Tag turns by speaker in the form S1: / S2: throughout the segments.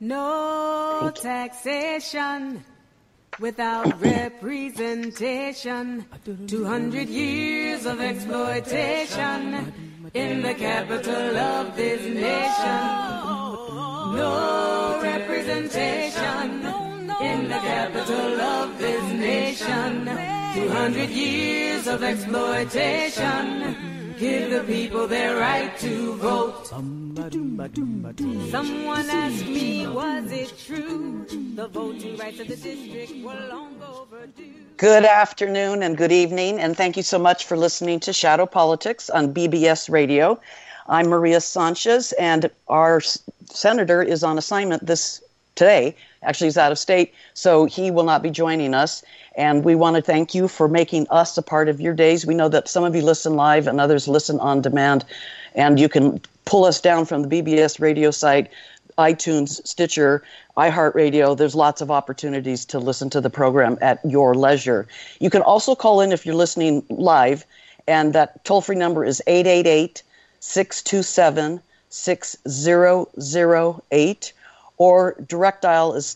S1: No taxation without representation. 200 years of exploitation in the capital of this nation. No representation in the capital of this nation. 200 years of exploitation. Give the people their right to vote. Someone asked me, was it true? The voting rights of the district were long overdue.
S2: Good afternoon and good evening, and thank you so much for listening to Shadow Politics on BBS Radio. I'm Maria Sanchez, and our senator is on assignment today. Actually, he's out of state, so he will not be joining us. And we want to thank you for making us a part of your days. We know that some of you listen live and others listen on demand. And you can pull us down from the BBS radio site, iTunes, Stitcher, iHeartRadio. There's lots of opportunities to listen to the program at your leisure. You can also call in if you're listening live. And that toll-free number is 888-627-6008. Or direct dial is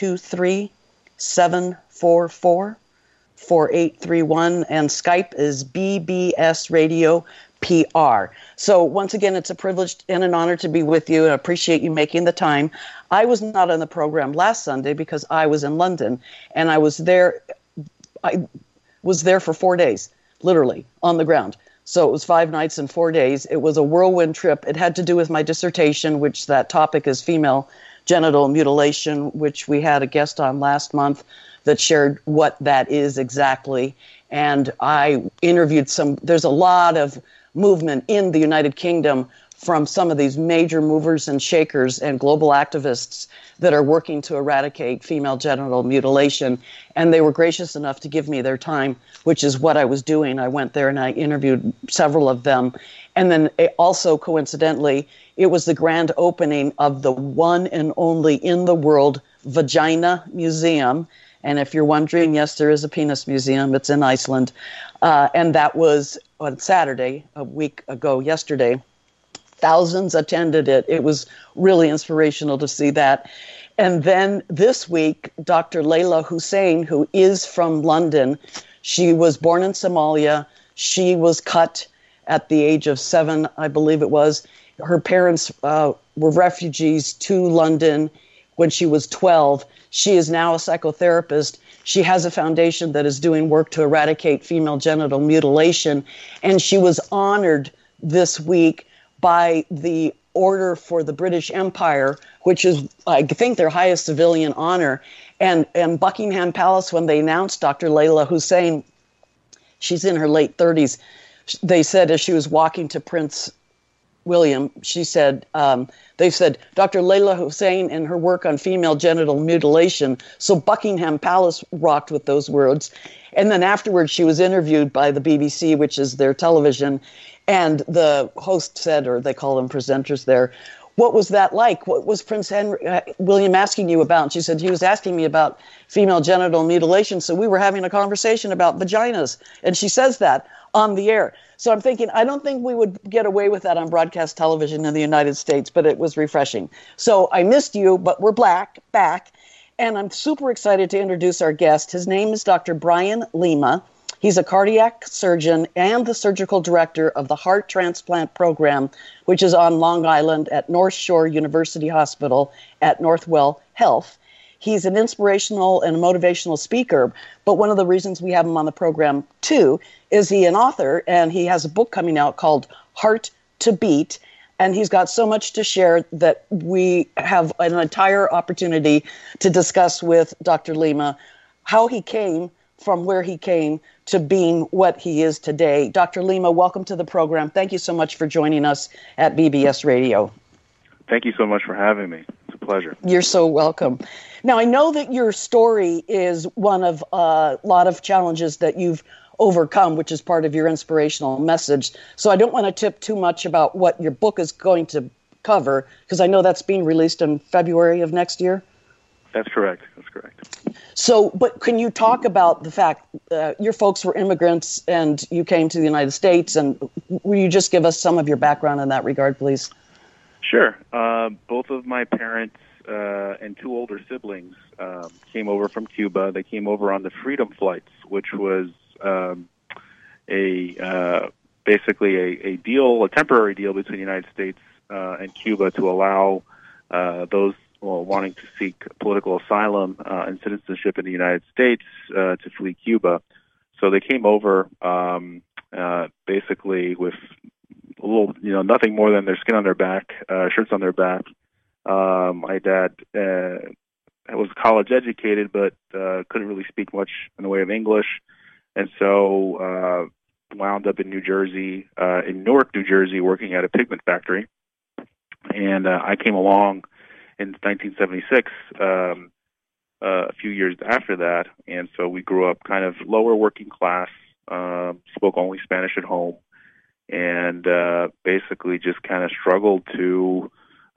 S2: 323-744-4831, and Skype is BBS Radio PR. So once again, it's a privilege and an honor to be with you, and I appreciate you making the time. I was not on the program last Sunday because I was in London, and I was there for 4 days, literally, on the ground. So it was 5 nights and 4 days. It was a whirlwind trip. It had to do with my dissertation, which that topic is female genital mutilation, which we had a guest on last month that shared what that is exactly. And I interviewed there's a lot of movement in the United Kingdom from some of these major movers and shakers and global activists that are working to eradicate female genital mutilation. And they were gracious enough to give me their time, which is what I was doing. I went there and I interviewed several of them. And then also, coincidentally, it was the grand opening of the one and only in the world Vagina Museum. And if you're wondering, yes, there is a penis museum. It's in Iceland. And that was on Saturday, a week ago yesterday. Thousands attended it. It was really inspirational to see that. And then this week, Dr. Layla Hussein, who is from London, she was born in Somalia. She was cut at the age of 7, I believe it was. Her parents were refugees to London when she was 12. She is now a psychotherapist. She has a foundation that is doing work to eradicate female genital mutilation. And she was honored this week by the Order for the British Empire, which is, I think, their highest civilian honor. And Buckingham Palace, when they announced Dr. Layla Hussein, she's in her late 30s, they said as she was walking to Prince William, they said, Dr. Layla Hussein and her work on female genital mutilation. So Buckingham Palace rocked with those words. And then afterwards, she was interviewed by the BBC, which is their television. And the host said, or they call them presenters there, what was that like? What was Prince William asking you about? And she said, he was asking me about female genital mutilation. So we were having a conversation about vaginas. And she says that on the air. So I'm thinking, I don't think we would get away with that on broadcast television in the United States, but it was refreshing. So I missed you, but we're back. And I'm super excited to introduce our guest. His name is Dr. Brian Lima. He's a cardiac surgeon and the surgical director of the heart transplant program, which is on Long Island at North Shore University Hospital at Northwell Health. He's an inspirational and motivational speaker, but one of the reasons we have him on the program, too, is he's an author, and he has a book coming out called Heart to Beat, and he's got so much to share that we have an entire opportunity to discuss with Dr. Lima how he came from where he came to being what he is today. Dr. Lima, welcome to the program. Thank you so much for joining us at BBS Radio.
S3: Thank you so much for having me. It's a pleasure.
S2: You're so welcome. Now, I know that your story is one of a lot of challenges that you've overcome, which is part of your inspirational message. So I don't want to tip too much about what your book is going to cover, because I know that's being released in February of next year.
S3: That's correct.
S2: So, but can you talk about the fact your folks were immigrants and you came to the United States, and will you just give us some of your background in that regard, please?
S3: Sure. Both of my parents and two older siblings came over from Cuba. They came over on the Freedom Flights, which was basically a deal, a temporary deal between the United States and Cuba to allow those wanting to seek political asylum and citizenship in the United States to flee Cuba. So they came over basically with a little, nothing more than their skin on their back, shirts on their back. My dad was college educated, but couldn't really speak much in the way of English, and so wound up in New Jersey, in Newark, New Jersey, working at a pigment factory. And I came along in 1976, a few years after that, and so we grew up kind of lower working class, spoke only Spanish at home, and basically just kind of struggled to,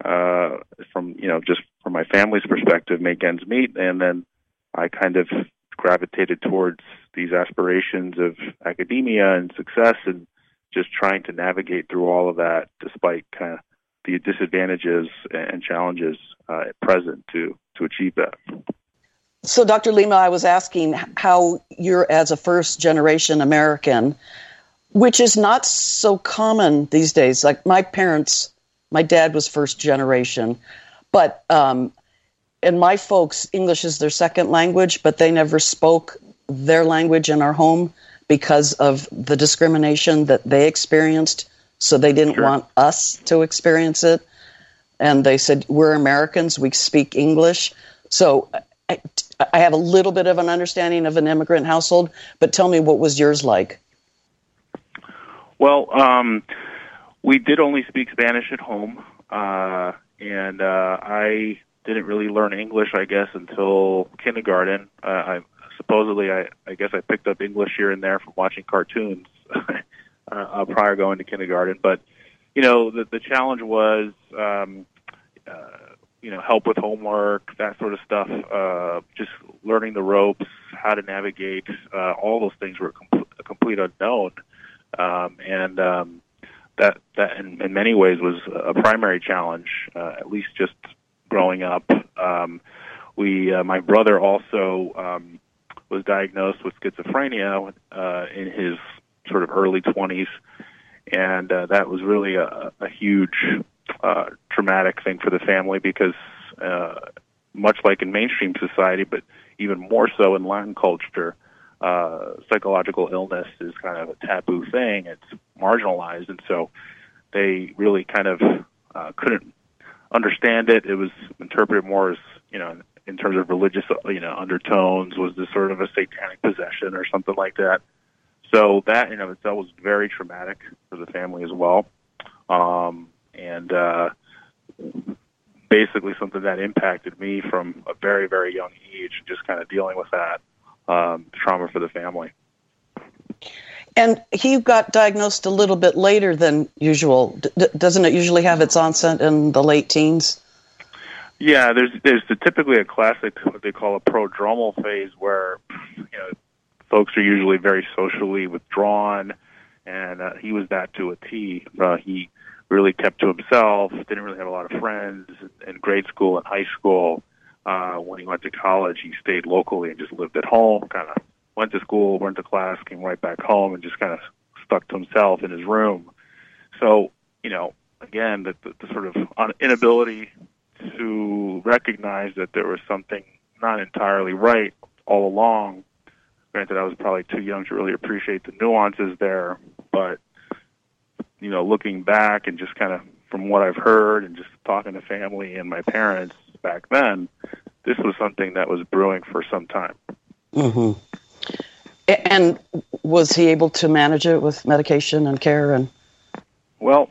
S3: just from my family's perspective, make ends meet. And then I kind of gravitated towards these aspirations of academia and success, and just trying to navigate through all of that despite kind of the disadvantages and challenges at present to achieve that.
S2: So, Dr. Lima, I was asking how you're, as a first-generation American, which is not so common these days. Like my dad was first generation, but and my folks, English is their second language, but they never spoke their language in our home because of the discrimination that they experienced. So they didn't want us to experience it. And they said, we're Americans, we speak English. So I have a little bit of an understanding of an immigrant household, but tell me, what was yours like?
S3: Well, we did only speak Spanish at home, and I didn't really learn English, I guess, until kindergarten. I guess I picked up English here and there from watching cartoons prior going to kindergarten. But, the challenge was, help with homework, that sort of stuff, just learning the ropes, how to navigate, all those things were a complete unknown. That in many ways was a primary challenge, at least just growing up. My brother also was diagnosed with schizophrenia in his sort of early 20s, and that was really a huge traumatic thing for the family because much like in mainstream society, but even more so in Latin culture, psychological illness is kind of a taboo thing. It's marginalized, and so they really kind of couldn't understand it. It was interpreted more as, in terms of religious, undertones. Was this sort of a satanic possession or something like that? So that in of itself was very traumatic for the family as well, and basically something that impacted me from a very, very young age, just kind of dealing with that trauma for the family.
S2: And he got diagnosed a little bit later than usual. Doesn't it usually have its onset in the late teens?
S3: Yeah, there's typically a classic, what they call a prodromal phase, where folks are usually very socially withdrawn, and he was that to a T. He really kept to himself, didn't really have a lot of friends in grade school and high school. When he went to college, he stayed locally and just lived at home, kind of went to school, went to class, came right back home, and just kind of stuck to himself in his room. So, again, the sort of inability to recognize that there was something not entirely right all along. Granted, I was probably too young to really appreciate the nuances there, but, looking back and just kind of from what I've heard and just talking to family and my parents back then, this was something that was brewing for some time.
S2: Mm-hmm. And was he able to manage it with medication and care?
S3: Well,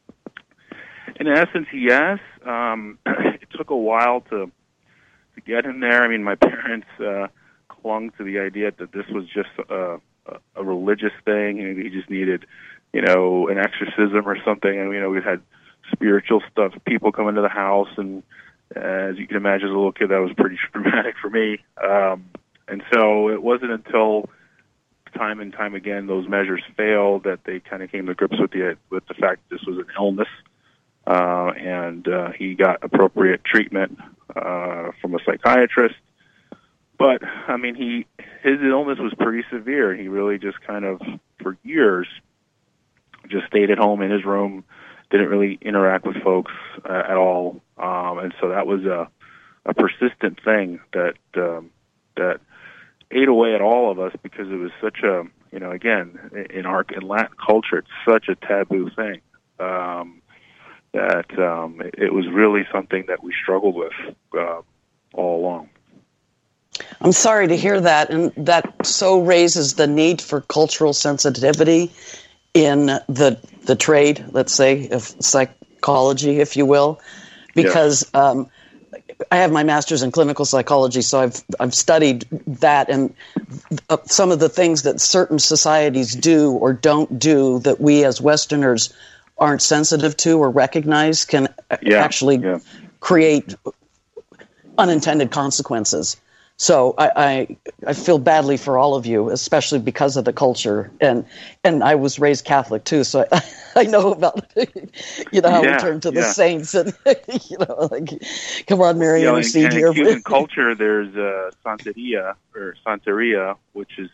S3: in essence, yes. It took a while to get him there. I mean, my parents clung to the idea that this was just a religious thing, and he just needed, an exorcism or something. And we had spiritual stuff, people come into the house, and as you can imagine, as a little kid, that was pretty traumatic for me. And so it wasn't until time and time again those measures failed that they kind of came to grips with the fact that this was an illness and he got appropriate treatment from a psychiatrist. But I mean, his illness was pretty severe. He really just kind of, for years, just stayed at home in his room, didn't really interact with folks at all, and so that was a persistent thing that ate away at all of us, because it was such a, again, in Latin culture, it's such a taboo thing, that it was really something that we struggled with all along.
S2: I'm sorry to hear that, and that so raises the need for cultural sensitivity in the trade, let's say, of psychology, if you will, because I have my master's in clinical psychology, so I've studied that, and some of the things that certain societies do or don't do that we as Westerners aren't sensitive to or recognize can actually create unintended consequences. So I feel badly for all of you, especially because of the culture, and I was raised Catholic too, so I know about how we turn to the saints, and come on, Mary, intercede here.
S3: In Cuban culture, there's Santeria, which is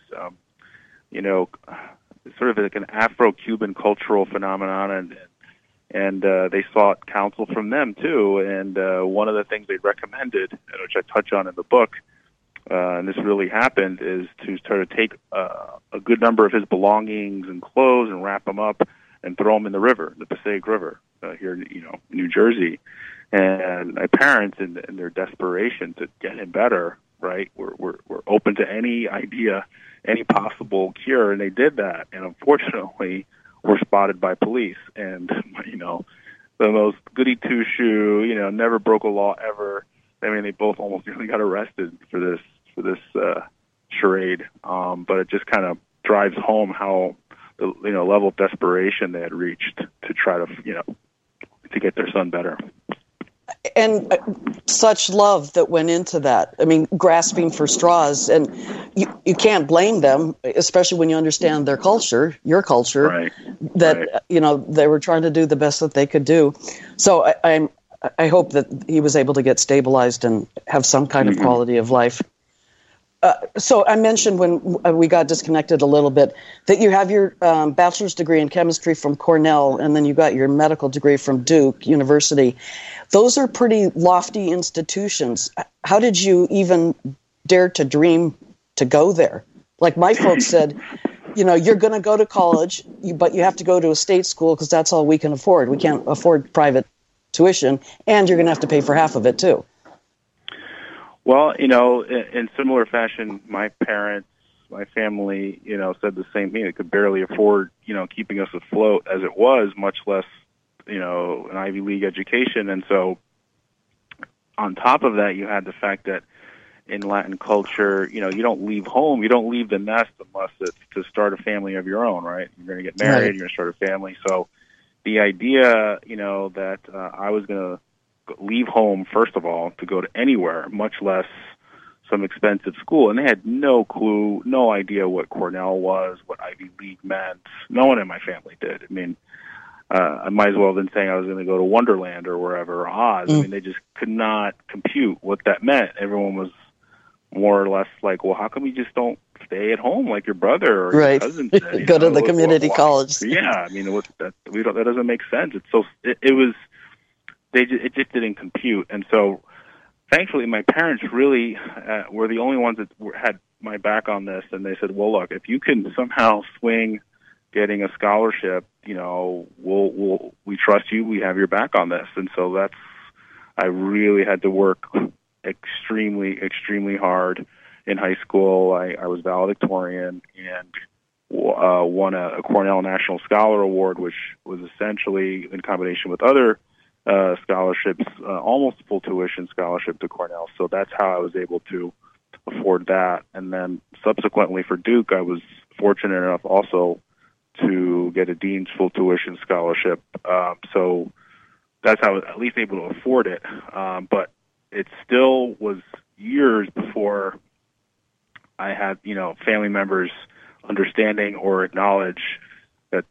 S3: sort of like an Afro-Cuban cultural phenomenon, and they sought counsel from them too. And one of the things they recommended, which I touch on in the book, and this really happened, is to sort of take a good number of his belongings and clothes and wrap them up and throw them in the river, the Passaic River, here in New Jersey. And my parents, in their desperation to get him better, right, were open to any idea, any possible cure, and they did that. And unfortunately, were spotted by police. And the most goody two shoe, never broke a law ever. I mean, they both almost nearly got arrested for this charade, but it just kind of drives home how the level of desperation they had reached to try to to get their son better.
S2: And such love that went into that. I mean, grasping for straws, and you can't blame them, especially when you understand their culture, your culture,
S3: right.
S2: That they were trying to do the best that they could do. So I hope that he was able to get stabilized and have some kind of quality of life. So I mentioned when we got disconnected a little bit that you have your bachelor's degree in chemistry from Cornell, and then you got your medical degree from Duke University. Those are pretty lofty institutions. How did you even dare to dream to go there? Like my folks said, you're going to go to college, but you have to go to a state school because that's all we can afford. We can't afford private tuition, and you're going to have to pay for half of it too.
S3: Well, in similar fashion, my parents, my family, said the same thing. They could barely afford, keeping us afloat as it was, much less, an Ivy League education. And so on top of that, you had the fact that in Latin culture, you don't leave home, you don't leave the nest unless it's to start a family of your own, right? You're going to get married, you're going to start a family. So the idea, that I was going to leave home, first of all, to go to anywhere, much less some expensive school. And they had no clue, no idea what Cornell was, what Ivy League meant. No one in my family did. I mean, I might as well have been saying I was going to go to Wonderland or wherever, or Oz. I mean, they just could not compute what that meant. Everyone was more or less like, well, how come you just don't stay at home like your brother or your cousin did?
S2: Go to the community college.
S3: Yeah, I mean, that doesn't make sense. It's so it was. It just didn't compute, and so thankfully my parents really were the only ones that had my back on this, and they said, well, look, if you can somehow swing getting a scholarship, we trust you, we have your back on this. And so I really had to work extremely, extremely hard in high school. I was valedictorian and won a Cornell National Scholar Award, which was essentially, in combination with other scholarships, almost full tuition scholarship to Cornell. So that's how I was able to afford that. And then subsequently for Duke, I was fortunate enough also to get a dean's full tuition scholarship. So that's how I was at least able to afford it. But it still was years before I had, family members understanding or acknowledge that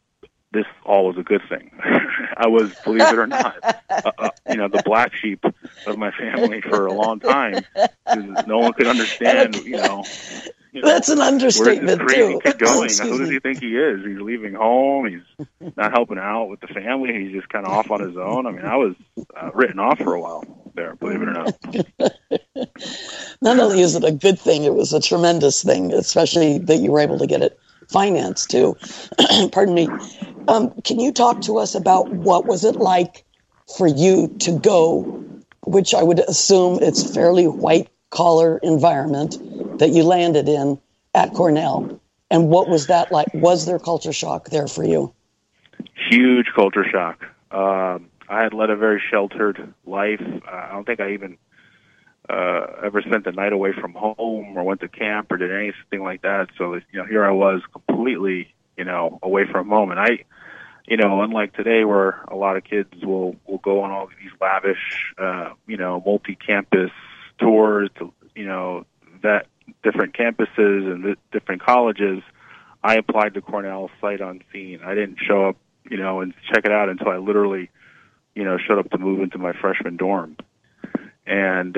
S3: this all was a good thing. I was, believe it or not, the black sheep of my family for a long time, because no one could understand,
S2: That's an understatement,
S3: where's this crazy
S2: too.
S3: kid going?
S2: Excuse
S3: Who does
S2: me.
S3: he think he is? He's leaving home. He's not helping out with the family. He's just kind of off on his own. I mean, I was written off for a while there, believe it or not.
S2: Not only is it a good thing, it was a tremendous thing, especially that you were able to get it financed, too. Pardon me. Can you talk to us about what was it like for you to go, which I would assume it's fairly white-collar environment that you landed in at Cornell, and what was that like? Was there culture shock there for you?
S3: Huge culture shock. I had led a very sheltered life. I don't think I even ever spent the night away from home or went to camp or did anything like that. So, here I was completely, away from home. And I, unlike today where a lot of kids will go on all these lavish, multi-campus tours to, that different campuses and different colleges, I applied to Cornell sight unseen. I didn't show up, and check it out until I literally, showed up to move into my freshman dorm. And,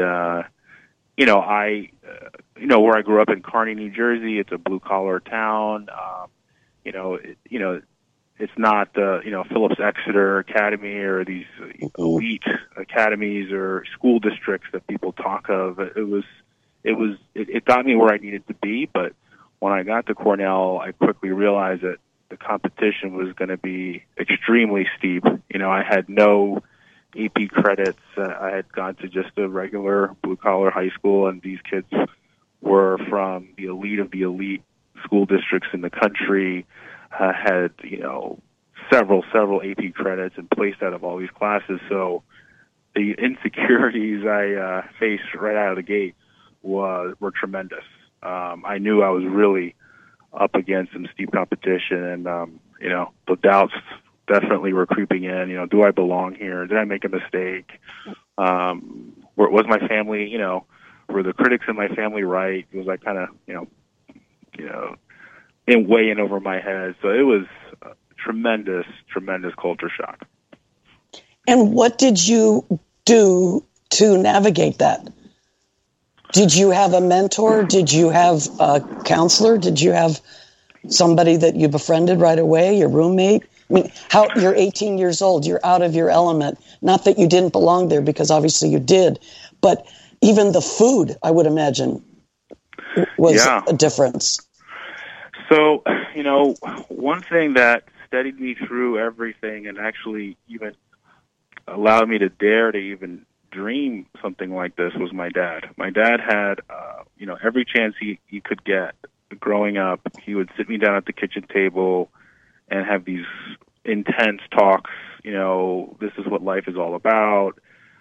S3: where I grew up in Kearney, New Jersey, it's a blue-collar town. It's not, Phillips Exeter Academy or these elite academies or school districts that people talk of. It got me where I needed to be, but when I got to Cornell, I quickly realized that the competition was going to be extremely steep. I had no AP credits. I had gone to just a regular blue-collar high school, and these kids were from the elite of the elite school districts in the country, had, several AP credits and placed out of all these classes. So the insecurities I faced right out of the gate were tremendous. I knew I was really up against some steep competition, and, the doubts definitely were creeping in. Do I belong here? Did I make a mistake? Was my family, were the critics in my family right? Was I kind of, way in over my head? So it was a tremendous culture shock.
S2: And what did you do to navigate that? Did you have a mentor? Did you have a counselor? Did you have somebody that you befriended right away, your roommate? I mean, you're 18 years old, you're out of your element. Not that you didn't belong there, because obviously you did, but even the food, I would imagine, was a difference.
S3: So, one thing that steadied me through everything and actually even allowed me to dare to even dream something like this was my dad. My dad had, every chance he could get growing up, he would sit me down at the kitchen table and have these intense talks. This is what life is all about.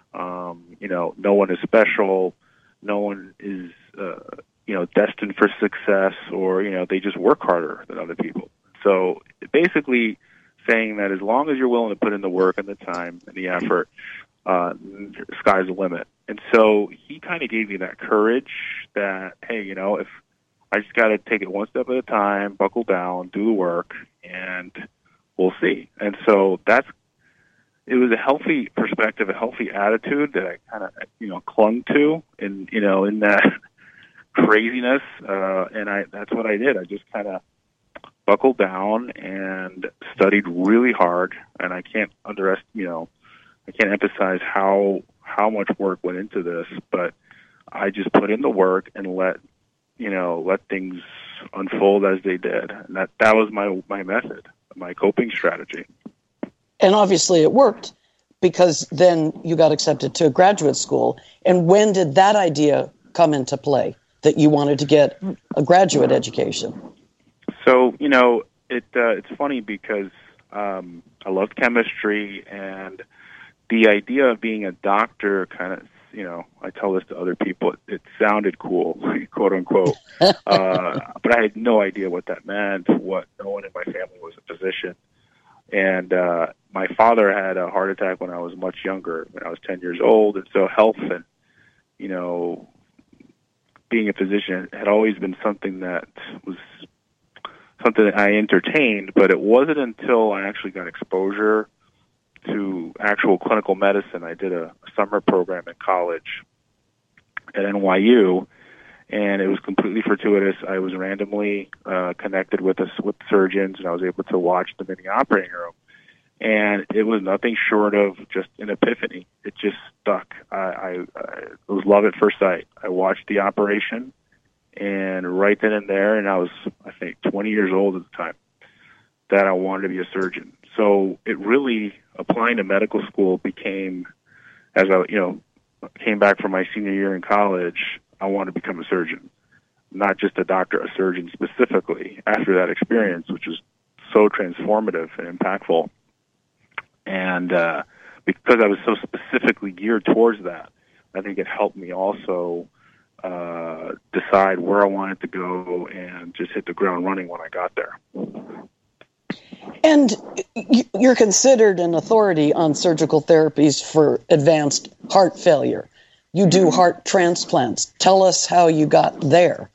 S3: No one is special. No one is, destined for success, or, they just work harder than other people. So basically saying that as long as you're willing to put in the work and the time and the effort, sky's the limit. And so he kind of gave me that courage that, hey, if I just got to take it one step at a time, buckle down, do the work, and we'll see. And so it was a healthy perspective, a healthy attitude that I kind of, clung to in that craziness. And that's what I did. I just kind of buckled down and studied really hard. And I can't I can't emphasize how much work went into this, but I just put in the work and let things unfold as they did. And that was my method, my coping strategy.
S2: And obviously it worked, because then you got accepted to graduate school. And when did that idea come into play, that you wanted to get a graduate education? So,
S3: it's funny because I loved chemistry, and the idea of being a doctor kind of, I tell this to other people, it sounded cool, quote unquote. But I had no idea what that meant. No one in my family was a physician. And my father had a heart attack when I was much younger, when I was 10 years old. And so health and, being a physician had always been something that was something that I entertained, but it wasn't until I actually got exposure to actual clinical medicine. I did a summer program in college at NYU, and it was completely fortuitous. I was randomly connected with surgeons, and I was able to watch them in the operating room. And it was nothing short of just an epiphany. It just stuck. It was love at first sight. I watched the operation, and right then and there, and I was, I think, 20 years old at the time, that I wanted to be a surgeon. So it really, applying to medical school became, as I came back from my senior year in college, I wanted to become a surgeon. Not just a doctor, a surgeon specifically, after that experience, which was so transformative and impactful. And because I was so specifically geared towards that, I think it helped me also decide where I wanted to go and just hit the ground running when I got there.
S2: And you're considered an authority on surgical therapies for advanced heart failure. You do heart transplants. Tell us how you got there.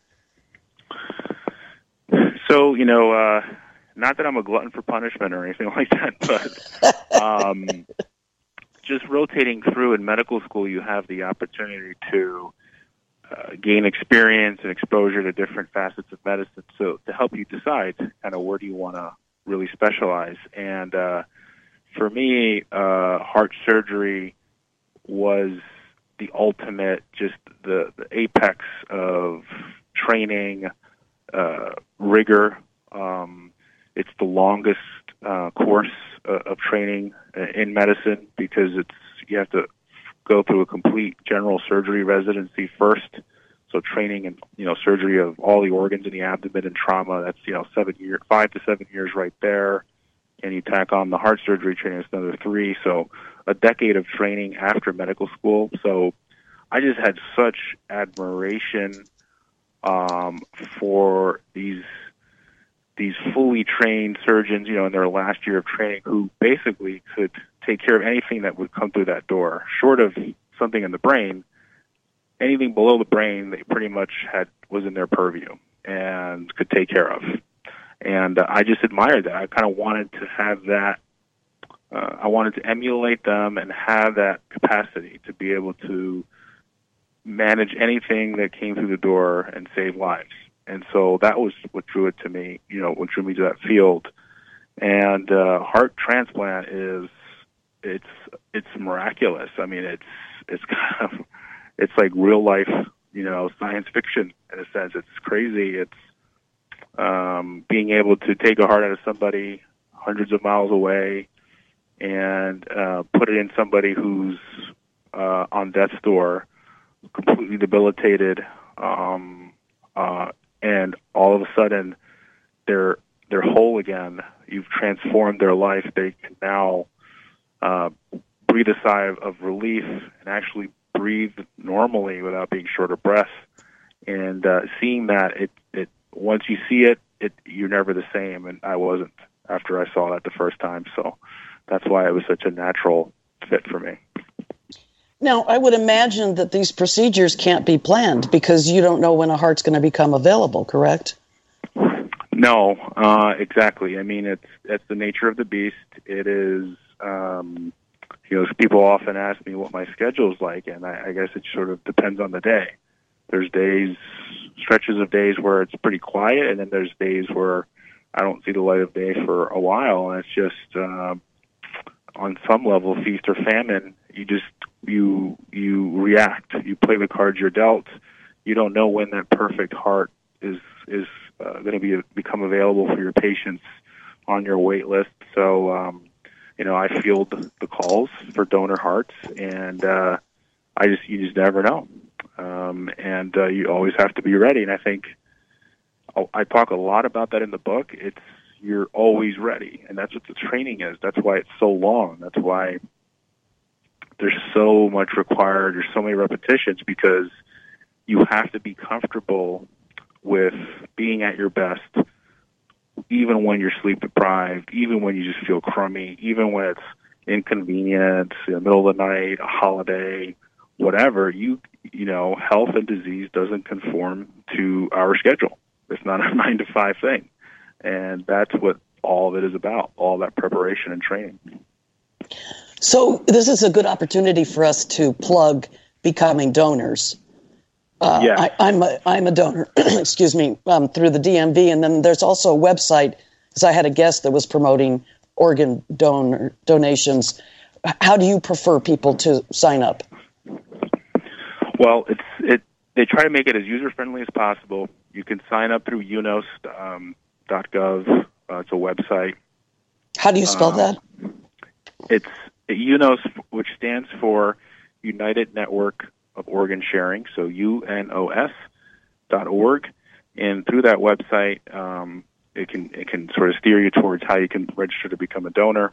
S3: So, not that I'm a glutton for punishment or anything like that, but just rotating through in medical school, you have the opportunity to gain experience and exposure to different facets of medicine, so to help you decide kind of where do you want to really specialize. And for me, heart surgery was the ultimate, just the apex of training, rigor. It's the longest course of training in medicine because you have to go through a complete general surgery residency first. So training in surgery of all the organs in the abdomen and trauma. That's 5 to 7 years right there, and you tack on the heart surgery training. It's another 3. So a decade of training after medical school. So I just had such admiration for these fully trained surgeons, in their last year of training, who basically could take care of anything that would come through that door, short of something in the brain. Anything below the brain, they pretty much was in their purview and could take care of. And I just admired that. I kind of wanted to have that. I wanted to emulate them and have that capacity to be able to manage anything that came through the door and save lives. And so that was what drew it to me, what drew me to that field. And heart transplant it's miraculous. I mean, it's kind of, it's like real life, science fiction in a sense. It's crazy. It's being able to take a heart out of somebody hundreds of miles away and put it in somebody who's on death's door, completely debilitated, and all of a sudden they're whole again. You've transformed their life. They can now breathe a sigh of relief and actually breathe normally without being short of breath. And seeing that, it once you see it, you're never the same. And I wasn't after I saw that the first time. So that's why it was such a natural fit for me.
S2: Now, I would imagine that these procedures can't be planned because you don't know when a heart's going to become available, correct?
S3: No, exactly. I mean, it's the nature of the beast. It is, people often ask me what my schedule's like, and I guess it sort of depends on the day. There's stretches of days where it's pretty quiet, and then there's days where I don't see the light of day for a while, and it's just, on some level, feast or famine. You react. You play the cards you're dealt. You don't know when that perfect heart is going to become available for your patients on your wait list. So, I field the calls for donor hearts, and you just never know. And you always have to be ready. And I think I talk a lot about that in the book. You're always ready, and that's what the training is. That's why it's so long. That's why there's so much required. There's so many repetitions, because you have to be comfortable with being at your best, even when you're sleep deprived, even when you just feel crummy, even when it's inconvenient, in the middle of the night, a holiday, whatever. Health and disease doesn't conform to our schedule. It's not a 9 to 5 thing. And that's what all of it is about, all that preparation and training.
S2: So this is a good opportunity for us to plug becoming donors.
S3: Yeah.
S2: I'm a donor, excuse me, through the DMV, and then there's also a website, because I had a guest that was promoting organ donations. How do you prefer people to sign up?
S3: Well, they try to make it as user-friendly as possible. You can sign up through UNOS.gov. It's a website.
S2: How do you spell that?
S3: It's UNOS, which stands for United Network of Organ Sharing, so UNOS.org. And through that website, it can sort of steer you towards how you can register to become a donor.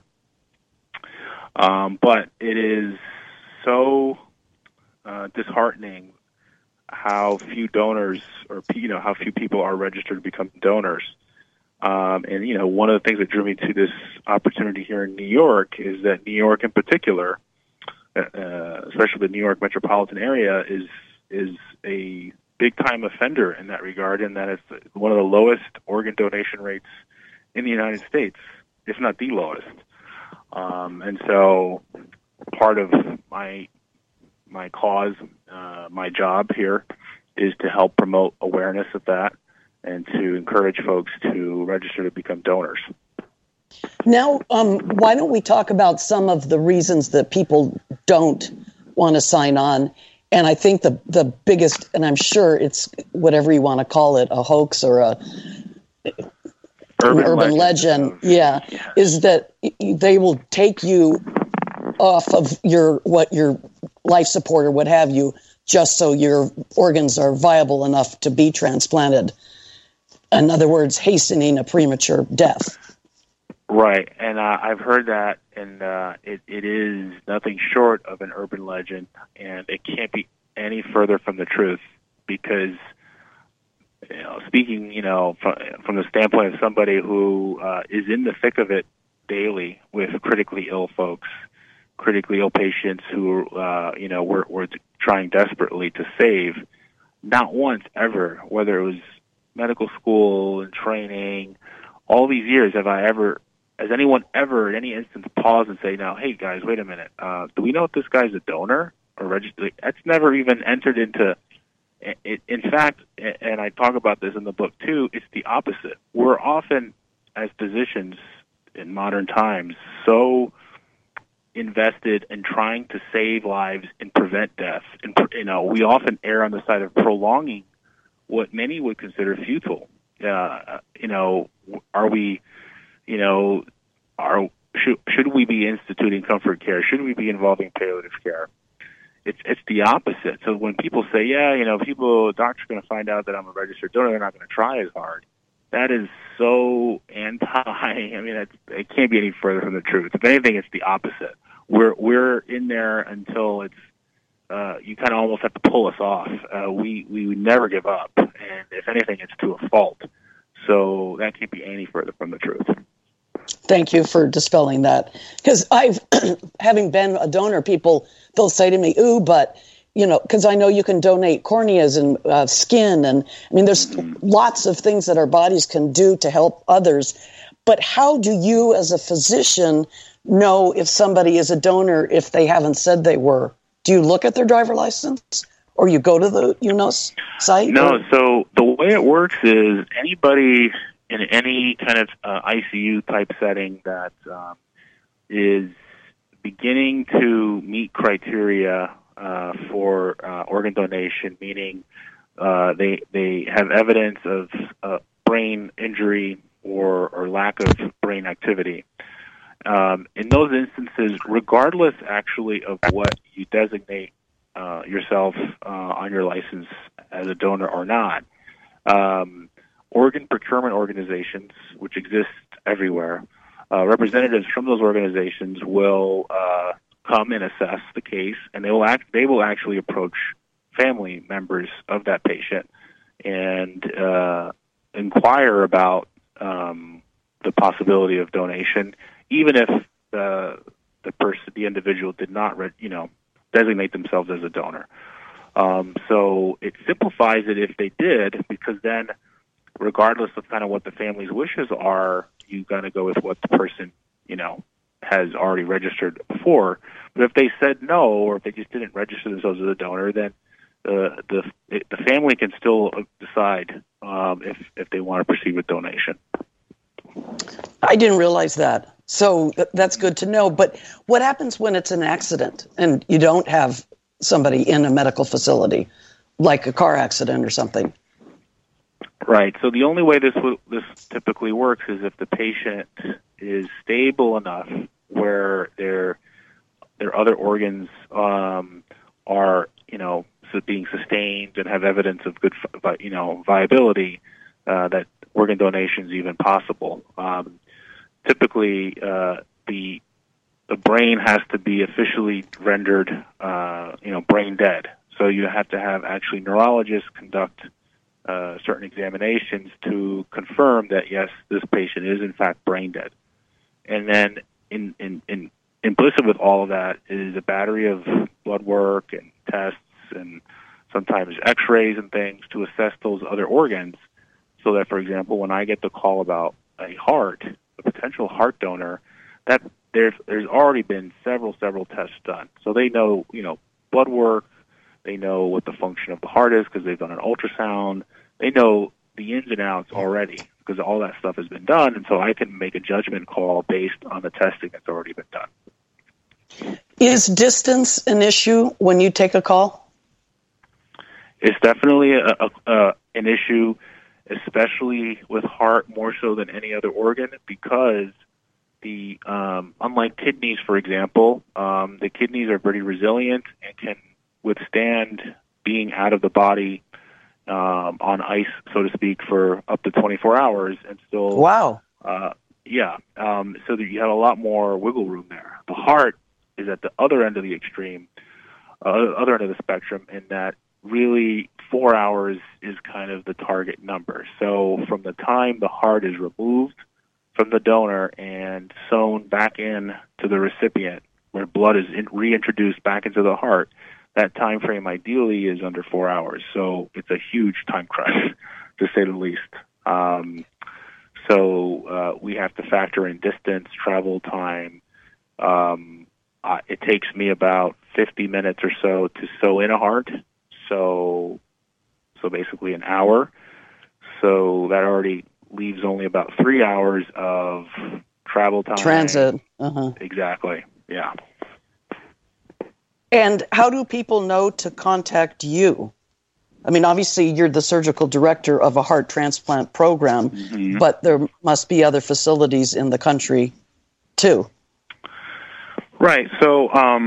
S3: But it is so disheartening how few donors, or how few people are registered to become donors. And one of the things that drew me to this opportunity here in New York is that New York, in particular, especially the New York metropolitan area, is a big-time offender in that regard, and that it's one of the lowest organ donation rates in the United States, if not the lowest. And so part of my cause, my job here, is to help promote awareness of that and to encourage folks to register to become donors.
S2: Now, why don't we talk about some of the reasons that people don't want to sign on? And I think the biggest, and I'm sure it's whatever you want to call it, a hoax or an urban legend, is that they will take you off of what your life support or what have you, just so your organs are viable enough to be transplanted. In other words, hastening a premature death.
S3: Right, and I've heard that, and it is nothing short of an urban legend, and it can't be any further from the truth, because, speaking, from the standpoint of somebody who is in the thick of it daily with critically ill folks, critically ill patients who, we're trying desperately to save, not once ever, whether it was medical school and training, all these years, has anyone ever at any instance pause and say, now, hey guys, wait a minute, do we know if this guy's a donor or registered? That's never even entered into it. In fact, and I talk about this in the book too, it's the opposite. We're often, as physicians in modern times, so invested in trying to save lives and prevent death. And, we often err on the side of prolonging what many would consider futile. Are we, should we be instituting comfort care? Should we be involving palliative care? It's the opposite. So when people say, doctors are going to find out that I'm a registered donor, they're not going to try as hard. That is so it can't be any further from the truth. If anything, it's the opposite. We're in there until it's, you kind of almost have to pull us off. We never give up, and if anything, it's to a fault. So that can't be any further from the truth.
S2: Thank you for dispelling that. Because having been a donor, they'll say to me, ooh, but, because I know you can donate corneas and skin, and there's lots of things that our bodies can do to help others. But how do you, as a physician, know if somebody is a donor if they haven't said they were? Do you look at their driver license, or you go to the UNOS site?
S3: No, so the way it works is anybody in any kind of ICU type setting that is beginning to meet criteria for organ donation, meaning they have evidence of brain injury or lack of brain activity. In those instances, regardless actually of what you designate yourself on your license as a donor or not, organ procurement organizations, which exist everywhere, representatives from those organizations will come and assess the case, and they will actually approach family members of that patient and inquire about the possibility of donation, even if the individual did not, designate themselves as a donor. So it simplifies it if they did, because then regardless of kind of what the family's wishes are, you got to go with what the person, has already registered before. But if they said no, or if they just didn't register themselves as a donor, then the family can still decide if they want to proceed with donation.
S2: I didn't realize that. So that's good to know. But what happens when it's an accident and you don't have somebody in a medical facility, like a car accident or something?
S3: Right. So the only way this typically works is if the patient is stable enough where their other organs are being sustained and have evidence of good viability, that organ donation is even possible. Typically, the brain has to be officially rendered brain dead. So you have to have actually neurologists conduct certain examinations to confirm that, yes, this patient is in fact brain dead. And then implicit with all of that is a battery of blood work and tests and sometimes x-rays and things to assess those other organs, so that, for example, when I get the call about a potential heart donor, that there's already been several tests done. So they know, blood work, they know what the function of the heart is because they've done an ultrasound. They know the ins and outs already because all that stuff has been done, and so I can make a judgment call based on the testing that's already been done.
S2: Is distance an issue when you take a call?
S3: It's definitely an issue, especially with heart more so than any other organ, because unlike kidneys, for example, the kidneys are pretty resilient and can withstand being out of the body on ice, so to speak, for up to 24 hours and still.
S2: Wow.
S3: So that you have a lot more wiggle room there. The heart is at the other end of the extreme, other end of the spectrum, in that really 4 hours is kind of the target number. So from the time the heart is removed from the donor and sewn back in to the recipient, where blood is reintroduced back into the heart, that time frame ideally is under 4 hours. So it's a huge time crunch, to say the least. So we have to factor in distance, travel time. It takes me about 50 minutes or so to sew in a heart. So basically an hour. So that already leaves only about 3 hours of travel time.
S2: Transit. Uh-huh.
S3: Exactly. Yeah.
S2: And how do people know to contact you? I mean, obviously, you're the surgical director of a heart transplant program, mm-hmm. but there must be other facilities in the country, too.
S3: Right. So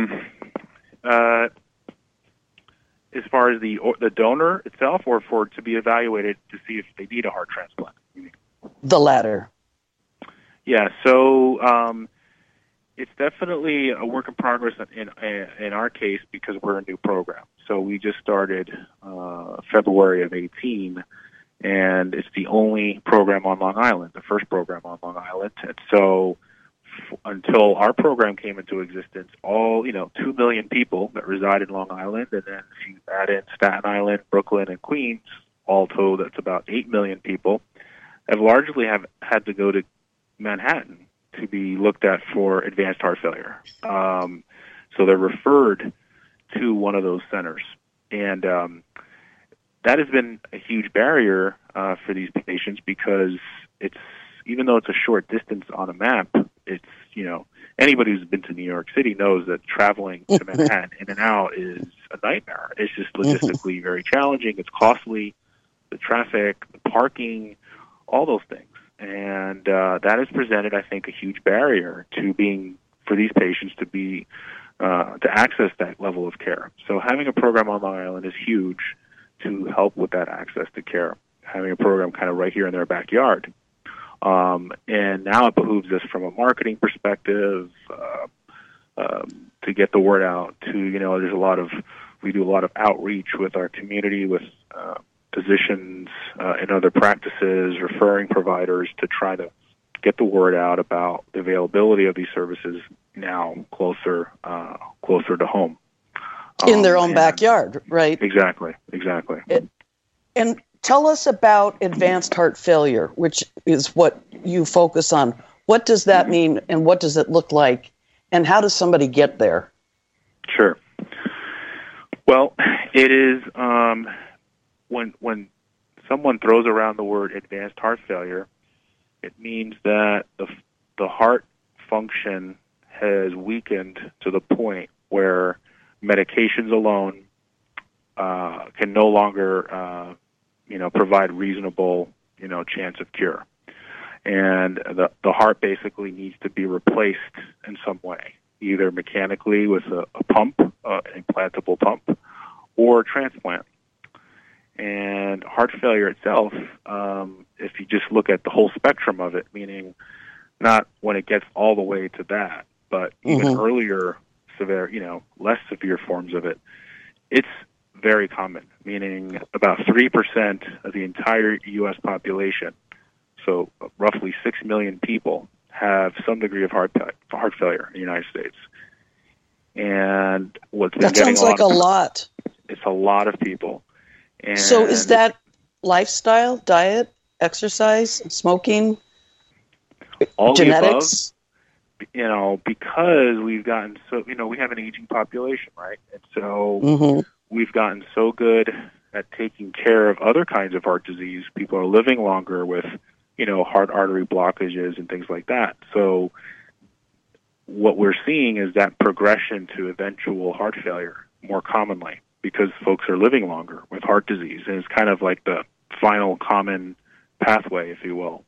S3: as far as the donor itself, or for to be evaluated to see if they need a heart transplant?
S2: The latter.
S3: Yeah. So it's definitely a work in progress in our case, because we're a new program. So we just started February of 18, and it's the only program on Long Island, the first program on Long Island. And so until our program came into existence, all 2 million people that reside in Long Island, and then if you add in Staten Island, Brooklyn, and Queens, all told, that's about 8 million people, have largely had to go to Manhattan to be looked at for advanced heart failure. So they're referred to one of those centers. And that has been a huge barrier for these patients, because even though it's a short distance on a map, it's, anybody who's been to New York City knows that traveling to Manhattan in and out is a nightmare. It's just logistically very challenging. It's costly, the traffic, the parking, all those things. And that has presented, I think, a huge barrier for these patients to access that level of care. So having a program on Long Island is huge to help with that access to care, having a program kind of right here in their backyard. And now it behooves us from a marketing perspective to get the word out we do a lot of outreach with our community, with physicians and other practices, referring providers, to try to get the word out about the availability of these services now closer to home.
S2: In their own backyard, right?
S3: Exactly.
S2: And Tell us about advanced heart failure, which is what you focus on. What does that mean, and what does it look like, and how does somebody get there?
S3: Sure. Well, it is when someone throws around the word advanced heart failure, it means that the heart function has weakened to the point where medications alone can no longer provide reasonable chance of cure, and the heart basically needs to be replaced in some way, either mechanically with a pump, an implantable pump, or transplant. And heart failure itself, if you just look at the whole spectrum of it, meaning not when it gets all the way to that, but even earlier, less severe forms of it, it's very common, meaning about 3% of the entire U.S. population, so roughly 6 million people, have some degree of heart failure in the United States. And what's been
S2: that
S3: getting
S2: sounds like a lot.
S3: It's a lot of people. And
S2: so is that lifestyle, diet, exercise, smoking,
S3: all
S2: genetics?
S3: The above, because we've gotten so, we have an aging population, right? And so we've gotten so good at taking care of other kinds of heart disease. People are living longer with, heart artery blockages and things like that. So what we're seeing is that progression to eventual heart failure more commonly because folks are living longer with heart disease. And it's kind of like the final common pathway, if you will.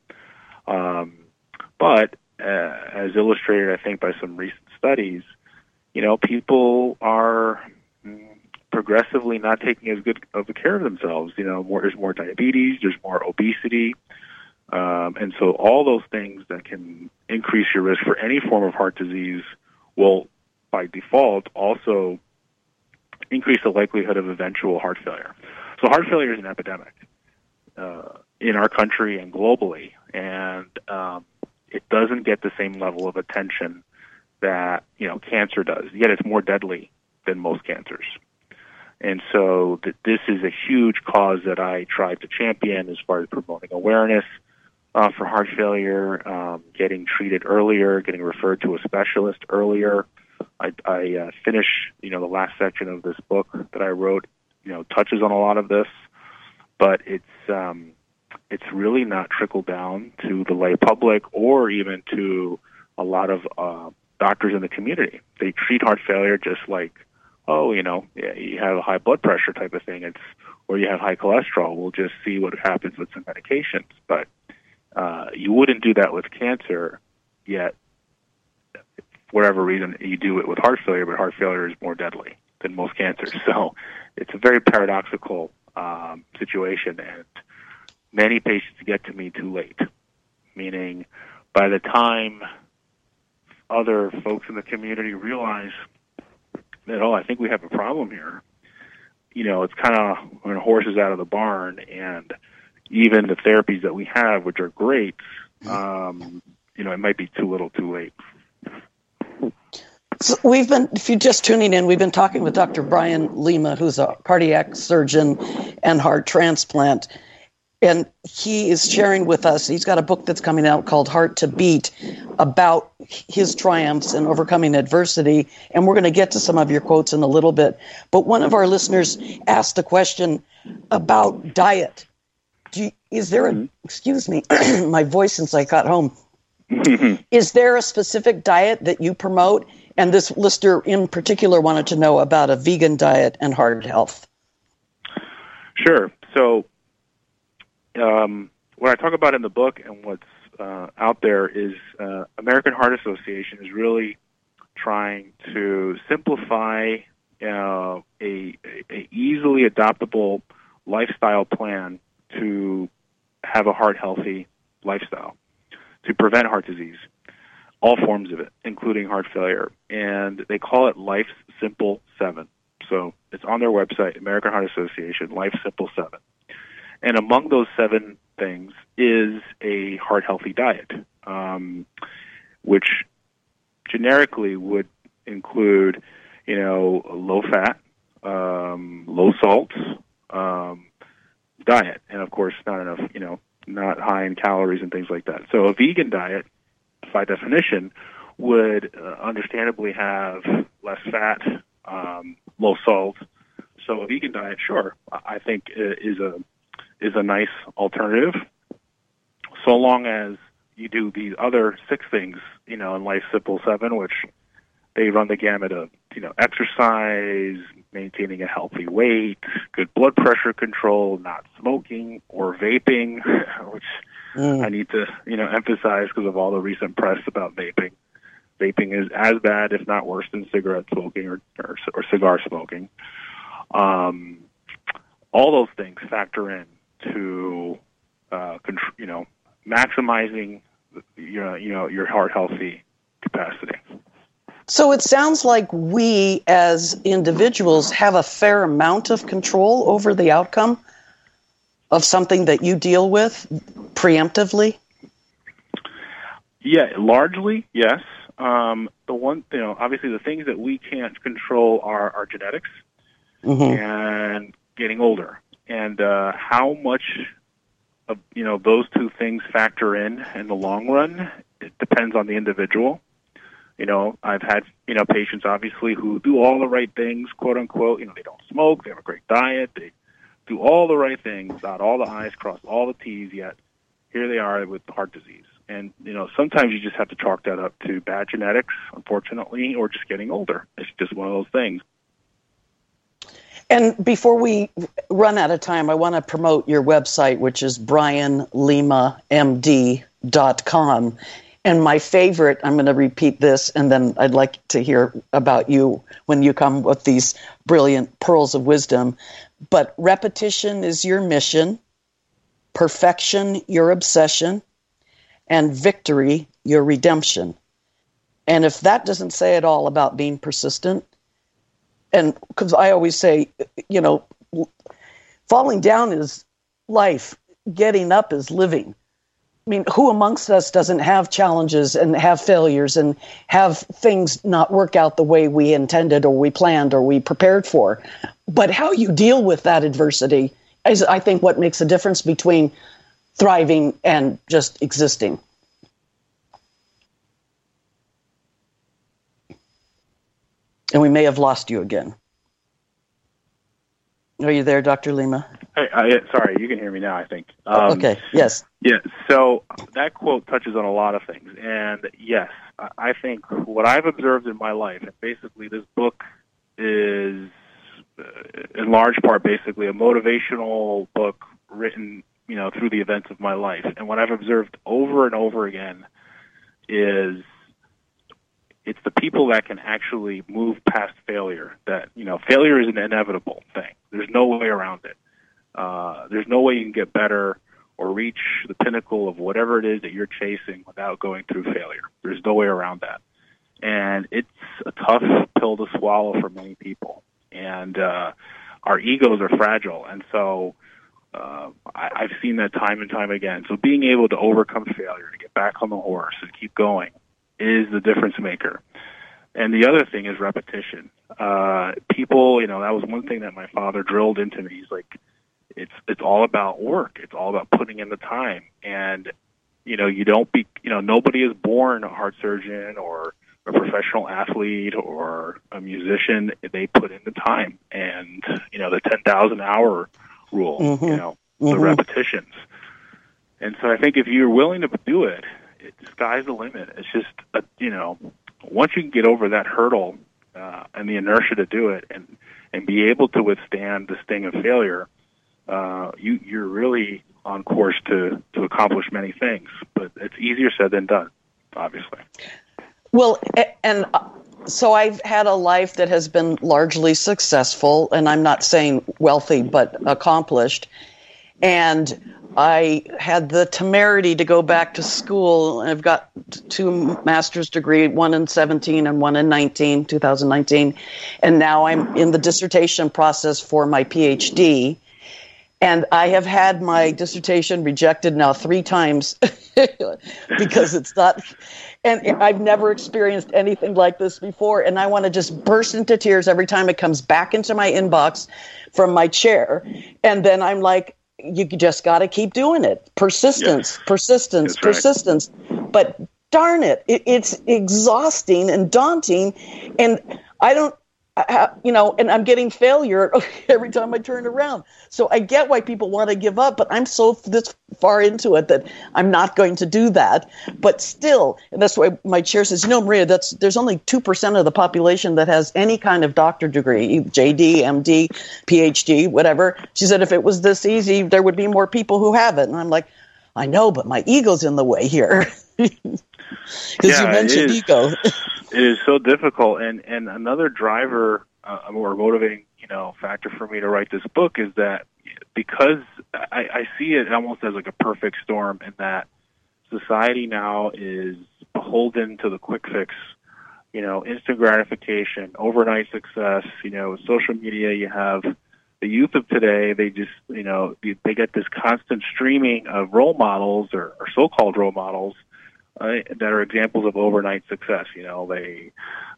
S3: But as illustrated, I think, by some recent studies, people are progressively not taking as good of a care of themselves. There's more diabetes, there's more obesity, and so all those things that can increase your risk for any form of heart disease will, by default, also increase the likelihood of eventual heart failure. So heart failure is an epidemic in our country and globally, and it doesn't get the same level of attention that cancer does. Yet it's more deadly than most cancers. And so this is a huge cause that I try to champion as far as promoting awareness for heart failure, getting treated earlier, getting referred to a specialist earlier. I finish, the last section of this book that I wrote, touches on a lot of this, but it's really not trickled down to the lay public or even to a lot of doctors in the community. They treat heart failure just like, you have a high blood pressure type of thing. Or you have high cholesterol. We'll just see what happens with some medications. But you wouldn't do that with cancer, yet for whatever reason you do it with heart failure, but heart failure is more deadly than most cancers. So it's a very paradoxical situation, and many patients get to me too late, meaning by the time other folks in the community realize that, I think we have a problem here, it's kind of when a horse is out of the barn, and even the therapies that we have, which are great, it might be too little too late.
S2: So if you're just tuning in, we've been talking with Dr. Brian Lima, who's a cardiac surgeon and heart transplant. And he is sharing with us, he's got a book that's coming out called Heart to Beat about his triumphs and overcoming adversity. And we're going to get to some of your quotes in a little bit. But one of our listeners asked a question about diet. Is there excuse me, my voice since I got home. Is there a specific diet that you promote? And this listener in particular wanted to know about a vegan diet and heart health.
S3: Sure. So what I talk about in the book and what's out there is American Heart Association is really trying to simplify a easily adoptable lifestyle plan to have a heart-healthy lifestyle, to prevent heart disease, all forms of it, including heart failure. And they call it Life's Simple 7. So it's on their website, American Heart Association, Life's Simple 7. And among those 7 things is a heart-healthy diet, which generically would include, low fat, low salt, diet, and of course not enough, not high in calories and things like that. So a vegan diet, by definition, would understandably have less fat, low salt. So a vegan diet, sure, I think is a nice alternative, so long as you do these other 6 things, in Life's Simple 7, which they run the gamut of, exercise, maintaining a healthy weight, good blood pressure control, not smoking or vaping, which I need to, emphasize because of all the recent press about vaping. Vaping is as bad, if not worse, than cigarette smoking or cigar smoking. All those things factor in to, maximizing your heart healthy capacity.
S2: So it sounds like we as individuals have a fair amount of control over the outcome of something that you deal with preemptively?
S3: Yeah, largely, yes. Obviously the things that we can't control are our genetics and getting older. And how much of, those 2 things factor in the long run, it depends on the individual. I've had, patients obviously who do all the right things, quote unquote, they don't smoke, they have a great diet, they do all the right things, dot all the I's, cross all the T's, yet here they are with heart disease. And, sometimes you just have to chalk that up to bad genetics, unfortunately, or just getting older. It's just one of those things.
S2: And before we run out of time, I want to promote your website, which is brianlimamd.com. And my favorite, I'm going to repeat this, and then I'd like to hear about you when you come with these brilliant pearls of wisdom. But repetition is your mission, perfection your obsession, and victory your redemption. And if that doesn't say it all about being persistent, and because I always say, falling down is life, getting up is living. I mean, who amongst us doesn't have challenges and have failures and have things not work out the way we intended or we planned or we prepared for? But how you deal with that adversity is, I think, what makes a difference between thriving and just existing. And we may have lost you again. Are you there, Dr. Lima?
S3: Hey, sorry, you can hear me now, I think.
S2: Okay, yes.
S3: Yeah, so that quote touches on a lot of things. And yes, I think what I've observed in my life, and basically this book is in large part basically a motivational book written, through the events of my life. And what I've observed over and over again is it's the people that can actually move past failure. That, failure is an inevitable thing. There's no way around it. There's no way you can get better or reach the pinnacle of whatever it is that you're chasing without going through failure. There's no way around that. And it's a tough pill to swallow for many people. And our egos are fragile. And so I've seen that time and time again. So being able to overcome failure, to get back on the horse and keep going, is the difference maker. And the other thing is repetition. People, that was one thing that my father drilled into me. He's like, it's all about work. It's all about putting in the time. And, nobody is born a heart surgeon or a professional athlete or a musician. They put in the time. And, the 10,000 hour rule, the repetitions. And so I think if you're willing to do it, sky's the limit. It's just, once you can get over that hurdle and the inertia to do it and be able to withstand the sting of failure, you're really on course to accomplish many things. But it's easier said than done, obviously.
S2: Well, and so I've had a life that has been largely successful, and I'm not saying wealthy, but accomplished. And I had the temerity to go back to school. I've got 2 master's degrees, one in 2017 and one in 2019. And now I'm in the dissertation process for my PhD. And I have had my dissertation rejected now 3 times because it's not, and I've never experienced anything like this before. And I want to just burst into tears every time it comes back into my inbox from my chair. And then I'm like, you just got to keep doing it. Persistence,
S3: Yes.
S2: persistence,
S3: That's right.
S2: persistence. But darn it, it's exhausting and daunting. And I don't, and I'm getting failure every time I turn around. So I get why people want to give up, but I'm so this far into it that I'm not going to do that. But still, and that's why my chair says, Maria, there's only 2% of the population that has any kind of doctor degree, JD, MD, PhD, whatever. She said, if it was this easy, there would be more people who have it. And I'm like, I know, but my ego's in the way here. Because you mentioned ego.
S3: It is so difficult, and another driver, a more motivating, factor for me to write this book is that because I see it almost as like a perfect storm in that society now is beholden to the quick fix, instant gratification, overnight success. With social media, you have the youth of today. They just, they get this constant streaming of role models or so-called role models. That are examples of overnight success. They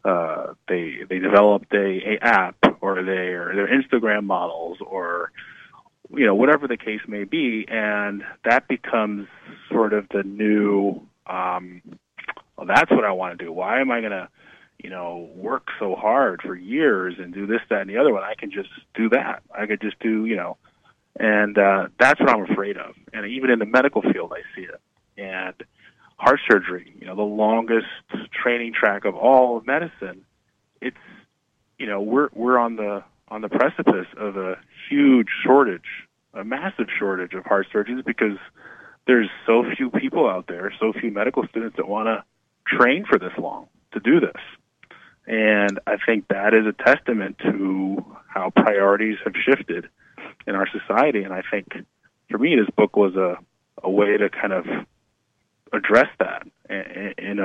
S3: developed a app, or they're Instagram models, or whatever the case may be, and that becomes sort of the new. Well, that's what I want to do. Why am I going to work so hard for years and do this, that, and the other when I can just do that? I could just do and that's what I'm afraid of. And even in the medical field, I see it. And heart surgery, the longest training track of all of medicine. It's, we're on the precipice of a huge shortage, a massive shortage of heart surgeons because there's so few people out there, so few medical students that want to train for this long to do this. And I think that is a testament to how priorities have shifted in our society. And I think for me, this book was a way to kind of address that in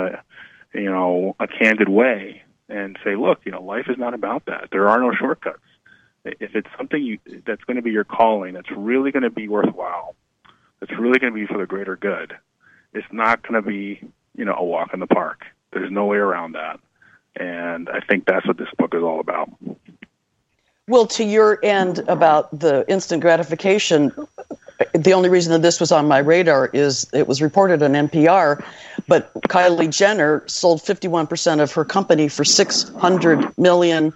S3: a candid way and say, look, life is not about that. There are no shortcuts. If it's something that's going to be your calling, that's really going to be worthwhile, that's really going to be for the greater good, it's not going to be, a walk in the park. There's no way around that. And I think that's what this book is all about.
S2: Well, to your end about the instant gratification, the only reason that this was on my radar is it was reported on NPR, but Kylie Jenner sold 51% of her company for $600 million.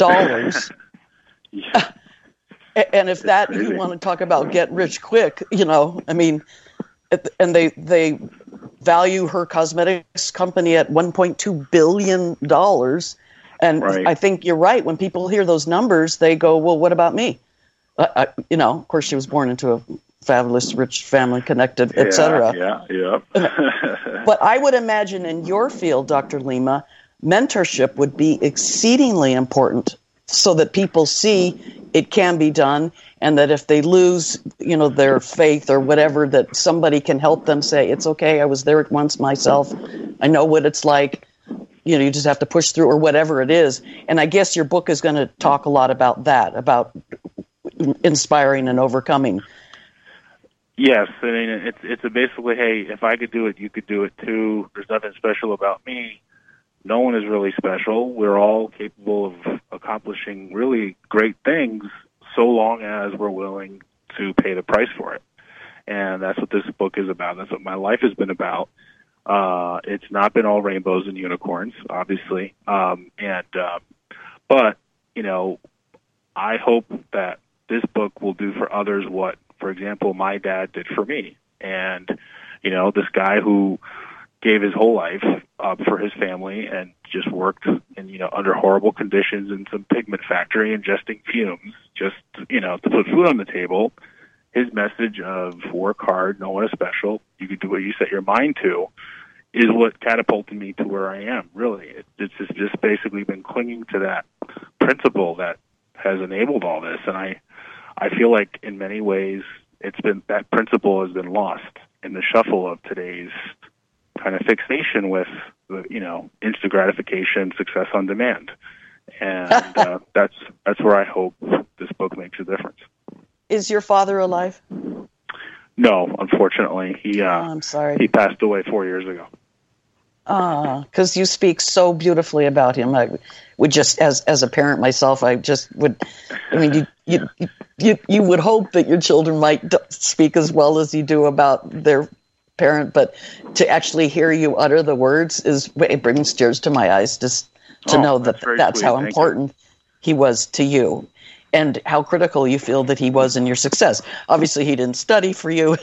S3: Yeah.
S2: And if that, you want to talk about get rich quick, and they value her cosmetics company at $1.2 billion. And
S3: right.
S2: I think you're right. When people hear those numbers, they go, well, what about me? Of course, she was born into a fabulous, rich family, connected, etc.
S3: Yeah.
S2: But I would imagine in your field, Dr. Lima, mentorship would be exceedingly important so that people see it can be done, and that if they lose, their faith or whatever, that somebody can help them say, it's okay, I was there once myself. I know what it's like. You just have to push through or whatever it is. And I guess your book is going to talk a lot about that, about inspiring and overcoming.
S3: Yes, I mean, it's basically, hey, if I could do it, you could do it too. There's nothing special about me. No one is really special. We're all capable of accomplishing really great things so long as we're willing to pay the price for it. And that's what this book is about. That's what my life has been about. It's not been all rainbows and unicorns, obviously. But, I hope that this book will do for others what, for example, my dad did for me. And, this guy who gave his whole life up for his family and just worked in, under horrible conditions in some pigment factory, ingesting fumes, just, to put food on the table. His message of work hard, no one is special, you can do what you set your mind to, is what catapulted me to where I am, really. It's just basically been clinging to that principle that has enabled all this. And I feel like in many ways that principle has been lost in the shuffle of today's kind of fixation with, instant gratification, success on demand. And that's where I hope this book makes a difference.
S2: Is your father alive?
S3: No, unfortunately.
S2: I'm sorry.
S3: He passed away 4 years ago.
S2: Because you speak so beautifully about him. I would just, as a parent myself, I just would. I mean, you would hope that your children might speak as well as you do about their parent, but to actually hear you utter the words it brings tears to my eyes just to know that's how important he was to you. And how critical you feel that he was in your success. Obviously, he didn't study for you,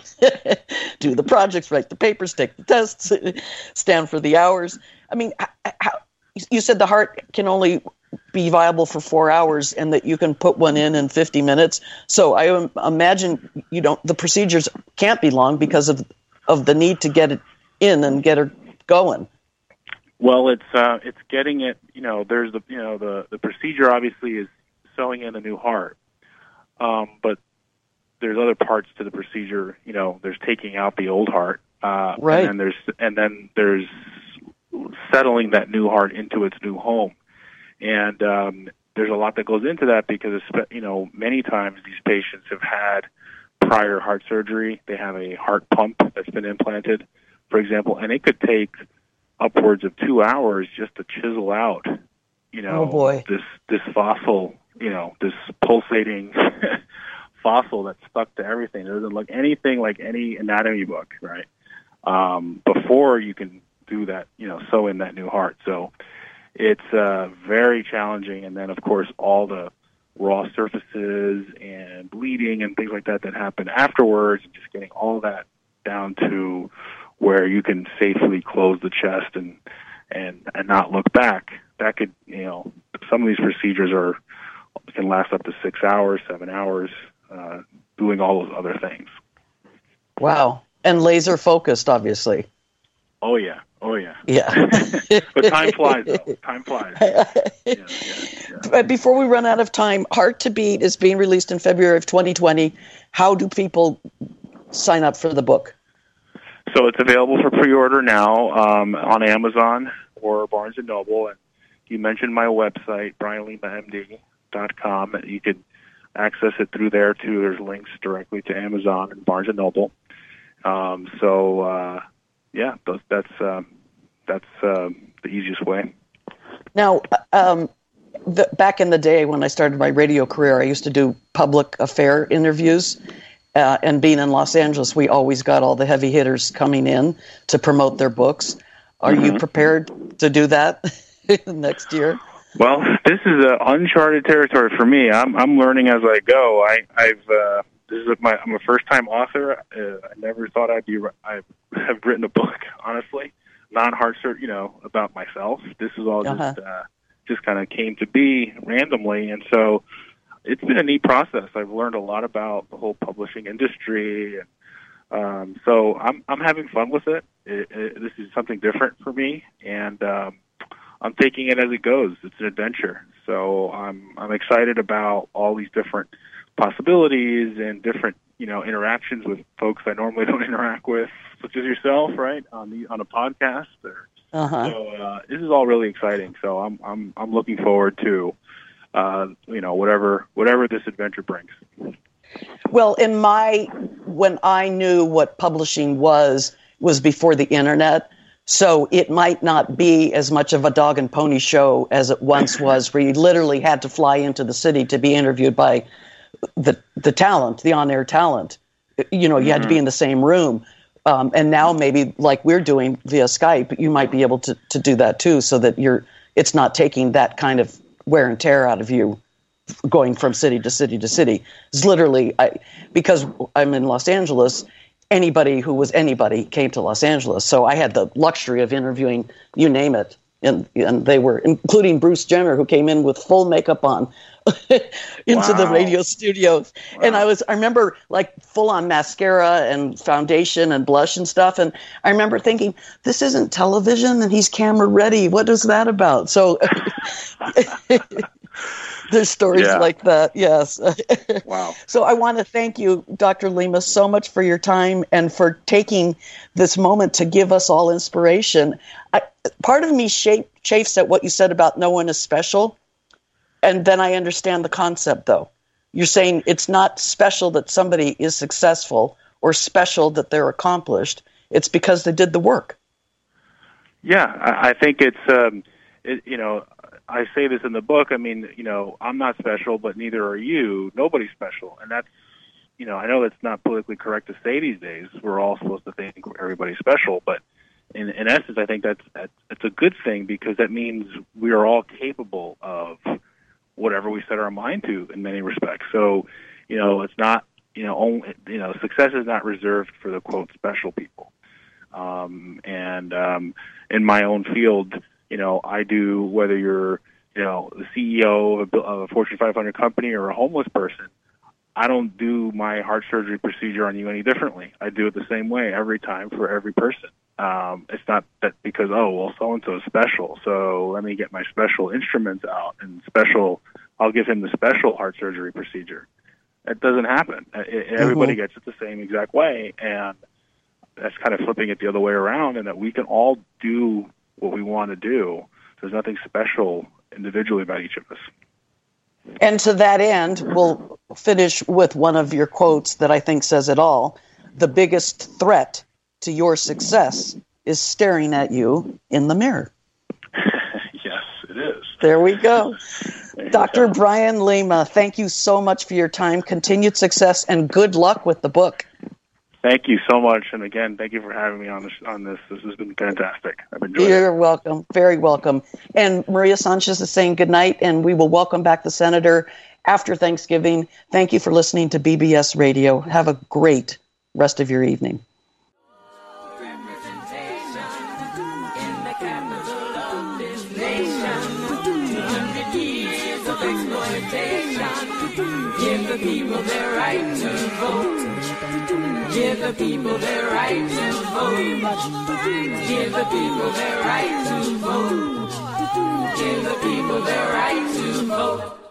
S2: do the projects, write the papers, take the tests, stand for the hours. I mean, you said the heart can only be viable for 4 hours and that you can put one in 50 minutes. So I imagine the procedures can't be long because of the need to get it in and get her going.
S3: Well, it's getting it. There's the procedure obviously is sewing in a new heart, but there's other parts to the procedure. There's taking out the old heart,
S2: right,
S3: and then there's settling that new heart into its new home, and there's a lot that goes into that because many times these patients have had prior heart surgery. They have a heart pump that's been implanted, for example, and it could take upwards of 2 hours just to chisel out,
S2: oh boy,
S3: this fossil. This pulsating fossil that's stuck to everything. It doesn't look anything like any anatomy book, right? Before you can do that, sew in that new heart. So it's very challenging. And then, of course, all the raw surfaces and bleeding and things like that happen afterwards, just getting all that down to where you can safely close the chest and not look back. That could, some of these procedures can last up to 6 hours, 7 hours, doing all those other things.
S2: Wow. And laser focused, obviously.
S3: Oh, yeah.
S2: Yeah.
S3: But time flies, though. Time flies. Yeah.
S2: Before we run out of time, Heart to Beat is being released in February of 2020. How do people sign up for the book?
S3: So it's available for pre-order now on Amazon or Barnes & Noble. And you mentioned my website, BrianLimaMD.com. You could access it through there, too. There's links directly to Amazon and Barnes & Noble. That's the easiest way.
S2: Now, back in the day when I started my radio career, I used to do public affair interviews. And being in Los Angeles, we always got all the heavy hitters coming in to promote their books. Are you prepared to do that next year?
S3: Well, this is uncharted territory for me. I'm learning as I go. I'm a first-time author. I never thought I'd have written a book, honestly, non-heart about myself. This is all just kind of came to be randomly, and so it's been a neat process. I've learned a lot about the whole publishing industry, and so I'm having fun with it. This is something different for me, and I'm taking it as it goes. It's an adventure, so I'm excited about all these different possibilities and different interactions with folks I normally don't interact with, such as yourself, right, on a podcast. So this is all really exciting. So I'm looking forward to whatever this adventure brings.
S2: Well, when I knew what publishing was before the internet, so it might not be as much of a dog and pony show as it once was, where you literally had to fly into the city to be interviewed by the talent, the on-air talent. You had to be in the same room. And now maybe like we're doing via Skype, you might be able to do that too, so that it's not taking that kind of wear and tear out of you going from city to city to city. It's literally, because I'm in Los Angeles, anybody who was anybody came to Los Angeles. So I had the luxury of interviewing, you name it. And they were, including Bruce Jenner, who came in with full makeup on into the radio studios. Wow. And I remember like full on mascara and foundation and blush and stuff. And I remember thinking, this isn't television and he's camera ready. What is that about? So there's stories like that. Yes.
S3: Wow.
S2: So I want to thank you, Dr. Lima, so much for your time and for taking this moment to give us all inspiration. Part of me chafes at what you said about no one is special. And then I understand the concept, though. You're saying it's not special that somebody is successful or special that they're accomplished. It's because they did the work.
S3: Yeah, I think it's, I say this in the book. I mean, I'm not special, but neither are you. Nobody's special. And that's, I know that's not politically correct to say these days. We're all supposed to think everybody's special, but in essence, I think that's a good thing, because that means we are all capable of whatever we set our mind to in many respects. So, it's not, success is not reserved for the quote special people. In my own field, I do, whether you're, the CEO of a Fortune 500 company or a homeless person, I don't do my heart surgery procedure on you any differently. I do it the same way every time for every person. It's not that because, so-and-so is special, so let me get my special instruments out and I'll give him the special heart surgery procedure. That doesn't happen. Everybody gets it the same exact way, and that's kind of flipping it the other way around, and that we can all do what we want to do. There's nothing special individually about each of us.
S2: And to that end, we'll finish with one of your quotes that I think says it all. The biggest threat to your success is staring at you in the mirror.
S3: Yes, it is.
S2: There we go. Dr. Brian Lima, thank you so much for your time, continued success, and good luck with the book.
S3: Thank you so much. And again, thank you for having me on this. This has been fantastic. I've enjoyed it.
S2: You're welcome. Very welcome. And Maria Sanchez is saying good night, and we will welcome back the Senator after Thanksgiving. Thank you for listening to BBS Radio. Have a great rest of your evening.
S1: Give the people their right to vote. Give the people their right to vote. Give the people their right to vote. Give the people their right to vote.